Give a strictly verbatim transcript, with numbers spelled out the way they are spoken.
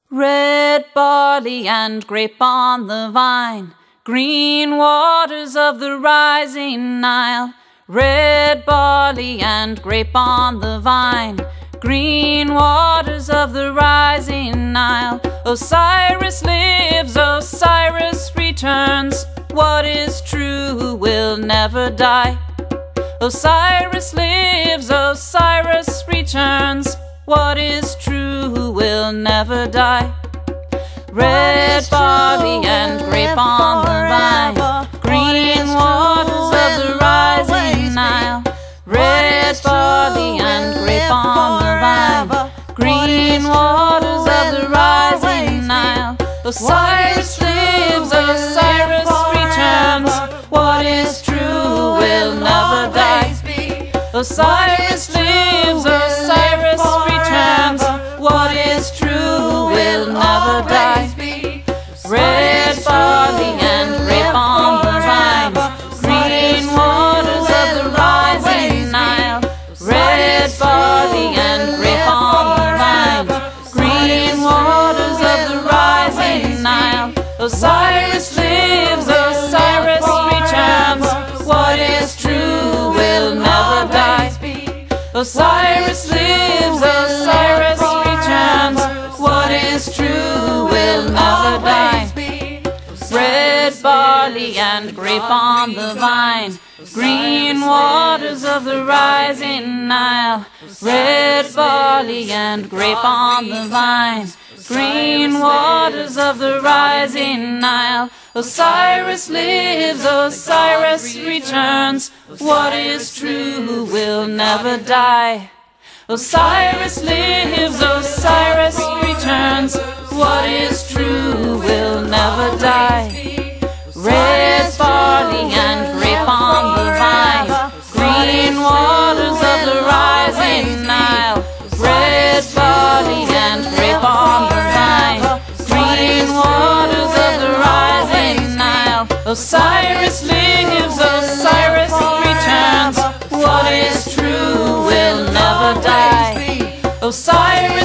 Red barley and grape on the vine, green waters of the rising Nile. Red barley and grape on the vine, green waters of the rising Nile. Osiris lives, Osiris returns. What is true will never die. Osiris lives, Osiris returns. What is true will never die. Red barley and grape on the vine, green waters of the rising Nile. Red barley and grape on the vine, green waters of the rising Nile. Osiris lives, Osiris returns. What is true will never die. Osiris lives, Osiris returns. What is true will never die. Red barley and grape on the vine, green waters of the rising Nile. Red barley and grape on the vine, green waters of the rising Nile. Osiris lives, Osiris returns. What is true will never die. Osiris lives, Osiris returns. What is true will never die. Red barley and grape on the vine, green waters of the rising Nile. Red barley and grape on the vine, green waters of the rising Nile. Osiris lives, Osiris returns. What is true will never die. Osiris lives, Osiris returns. What is true will never die. Red barley and grape on the vine, green waters of the rising Nile. Red barley and grape on the vine, green waters of the rising Nile. Osiris lives, Osiris returns. What is true will never die. Osiris